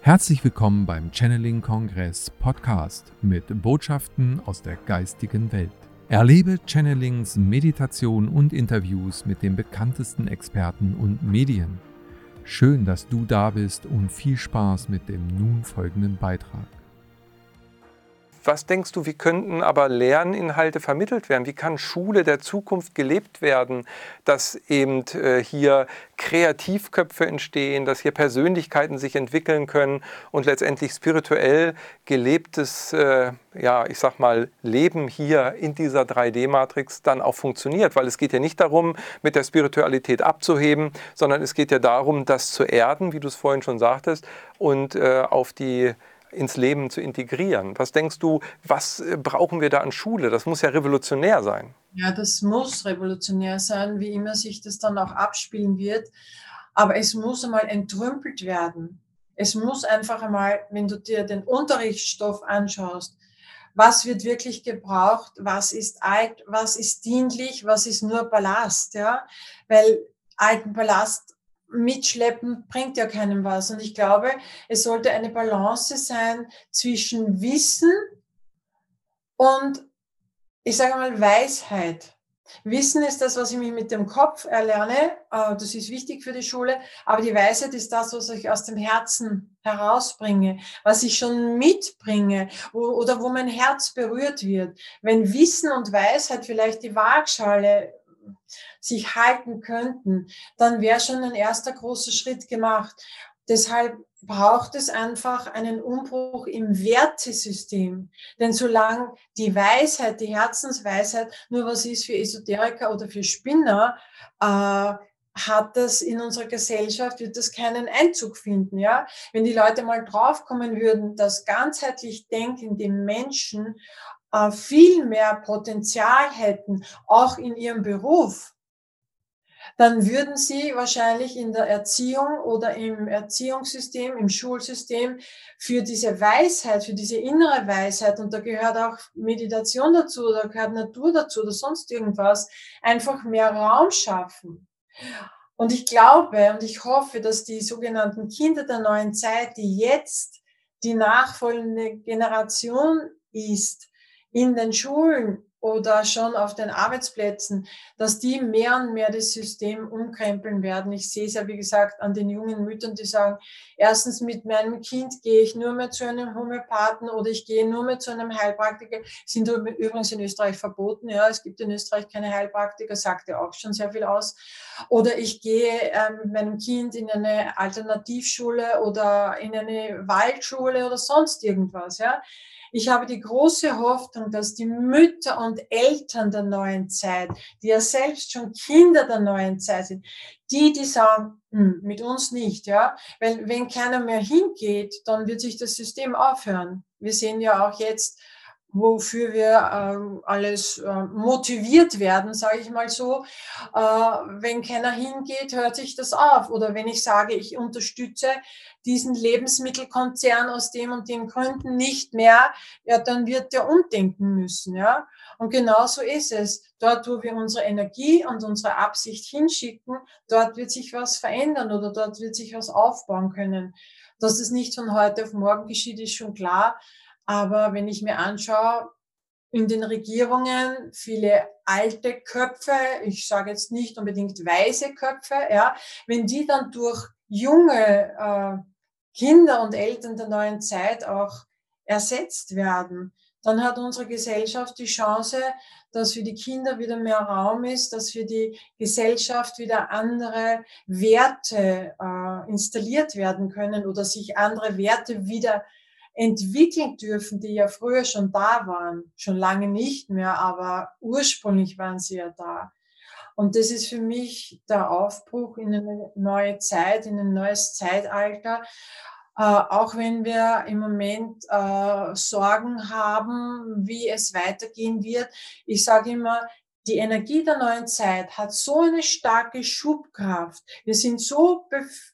Herzlich willkommen beim Channeling-Kongress Podcast mit Botschaften aus der geistigen Welt. Erlebe Channelings, Meditation und Interviews mit den bekanntesten Experten und Medien. Schön, dass du da bist und viel Spaß mit dem nun folgenden Beitrag. Was denkst du, wie könnten aber Lerninhalte vermittelt werden? Wie kann Schule der Zukunft gelebt werden, dass eben hier Kreativköpfe entstehen, dass hier Persönlichkeiten sich entwickeln können und letztendlich spirituell gelebtes, Leben hier in dieser 3D-Matrix dann auch funktioniert? Weil es geht ja nicht darum, mit der Spiritualität abzuheben, sondern es geht ja darum, das zu erden, wie du es vorhin schon sagtest, und ins Leben zu integrieren. Was denkst du, was brauchen wir da an Schule? Das muss ja revolutionär sein. Ja, das muss revolutionär sein, wie immer sich das dann auch abspielen wird. Aber es muss einmal entrümpelt werden. Es muss einfach einmal, wenn du dir den Unterrichtsstoff anschaust, was wird wirklich gebraucht, was ist alt, was ist dienlich, was ist nur Ballast, ja? Weil alten Ballast mitschleppen bringt ja keinem was. Und ich glaube, es sollte eine Balance sein zwischen Wissen und, ich sage mal, Weisheit. Wissen ist das, was ich mich mit dem Kopf erlerne. Das ist wichtig für die Schule. Aber die Weisheit ist das, was ich aus dem Herzen herausbringe, was ich schon mitbringe oder wo mein Herz berührt wird. Wenn Wissen und Weisheit vielleicht die Waagschale sich halten könnten, dann wäre schon ein erster großer Schritt gemacht. Deshalb braucht es einfach einen Umbruch im Wertesystem. Denn solange die Weisheit, die Herzensweisheit nur was ist für Esoteriker oder für Spinner, hat das in unserer Gesellschaft, wird das keinen Einzug finden, ja? Wenn die Leute mal draufkommen würden, dass ganzheitlich denkende Menschen viel mehr Potenzial hätten, auch in ihrem Beruf, dann würden sie wahrscheinlich in der Erziehung oder im Erziehungssystem, im Schulsystem für diese Weisheit, für diese innere Weisheit, und da gehört auch Meditation dazu, da gehört Natur dazu oder sonst irgendwas, einfach mehr Raum schaffen. Und ich glaube und ich hoffe, dass die sogenannten Kinder der neuen Zeit, die jetzt die nachfolgende Generation ist, in den Schulen oder schon auf den Arbeitsplätzen, dass die mehr und mehr das System umkrempeln werden. Ich sehe es ja, wie gesagt, an den jungen Müttern, die sagen, erstens, mit meinem Kind gehe ich nur mehr zu einem Homöopathen oder ich gehe nur mehr zu einem Heilpraktiker. Sind übrigens in Österreich verboten. Ja, es gibt in Österreich keine Heilpraktiker, sagt ja auch schon sehr viel aus. Oder ich gehe mit meinem Kind in eine Alternativschule oder in eine Waldschule oder sonst irgendwas. Ja. Ich habe die große Hoffnung, dass die Mütter und Eltern der neuen Zeit, die ja selbst schon Kinder der neuen Zeit sind, die sagen, mit uns nicht, ja, weil wenn keiner mehr hingeht, dann wird sich das System aufhören. Wir sehen ja auch jetzt, wofür wir alles motiviert werden, sage ich mal so. Wenn keiner hingeht, hört sich das auf. Oder wenn ich sage, ich unterstütze diesen Lebensmittelkonzern aus dem und den Gründen nicht mehr, ja, dann wird der umdenken müssen, ja. Und genau so ist es. Dort, wo wir unsere Energie und unsere Absicht hinschicken, dort wird sich was verändern oder dort wird sich was aufbauen können. Dass das nicht von heute auf morgen geschieht, ist schon klar. Aber wenn ich mir anschaue, in den Regierungen viele alte Köpfe, ich sage jetzt nicht unbedingt weise Köpfe, ja, wenn die dann durch junge Kinder und Eltern der neuen Zeit auch ersetzt werden, dann hat unsere Gesellschaft die Chance, dass für die Kinder wieder mehr Raum ist, dass für die Gesellschaft wieder andere Werte installiert werden können oder sich andere Werte wieder entwickeln dürfen, die ja früher schon da waren, schon lange nicht mehr, aber ursprünglich waren sie ja da. Und das ist für mich der Aufbruch in eine neue Zeit, in ein neues Zeitalter. Auch wenn wir im Moment Sorgen haben, wie es weitergehen wird. Ich sage immer, die Energie der neuen Zeit hat so eine starke Schubkraft. Wir sind so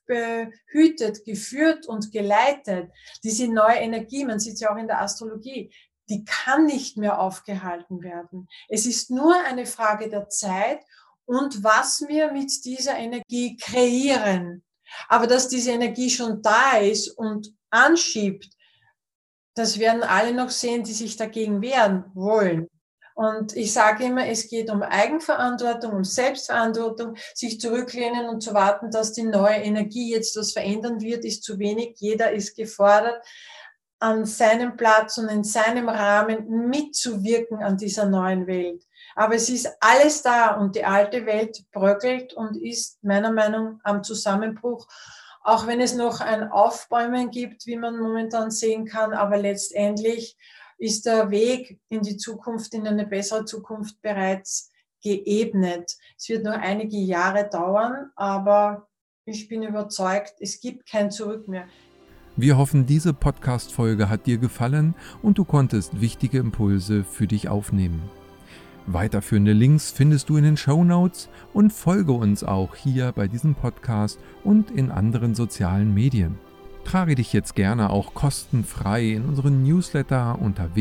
behütet, geführt und geleitet. Diese neue Energie, man sieht es ja auch in der Astrologie, die kann nicht mehr aufgehalten werden. Es ist nur eine Frage der Zeit und was wir mit dieser Energie kreieren. Aber dass diese Energie schon da ist und anschiebt, das werden alle noch sehen, die sich dagegen wehren wollen. Und ich sage immer, es geht um Eigenverantwortung, um Selbstverantwortung. Sich zurücklehnen und zu warten, dass die neue Energie jetzt was verändern wird, ist zu wenig. Jeder ist gefordert, an seinem Platz und in seinem Rahmen mitzuwirken an dieser neuen Welt. Aber es ist alles da und die alte Welt bröckelt und ist meiner Meinung nach am Zusammenbruch. Auch wenn es noch ein Aufbäumen gibt, wie man momentan sehen kann, aber letztendlich ist der Weg in die Zukunft, in eine bessere Zukunft bereits geebnet. Es wird noch einige Jahre dauern, aber ich bin überzeugt, es gibt kein Zurück mehr. Wir hoffen, diese Podcast-Folge hat dir gefallen und du konntest wichtige Impulse für dich aufnehmen. Weiterführende Links findest du in den Shownotes und folge uns auch hier bei diesem Podcast und in anderen sozialen Medien. Trage dich jetzt gerne auch kostenfrei in unseren Newsletter unter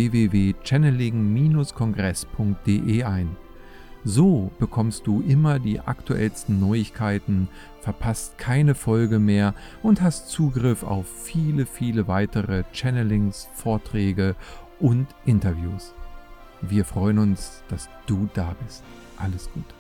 www.channeling-kongress.de ein. So bekommst du immer die aktuellsten Neuigkeiten, verpasst keine Folge mehr und hast Zugriff auf viele, viele weitere Channelings, Vorträge und Interviews. Wir freuen uns, dass du da bist. Alles Gute.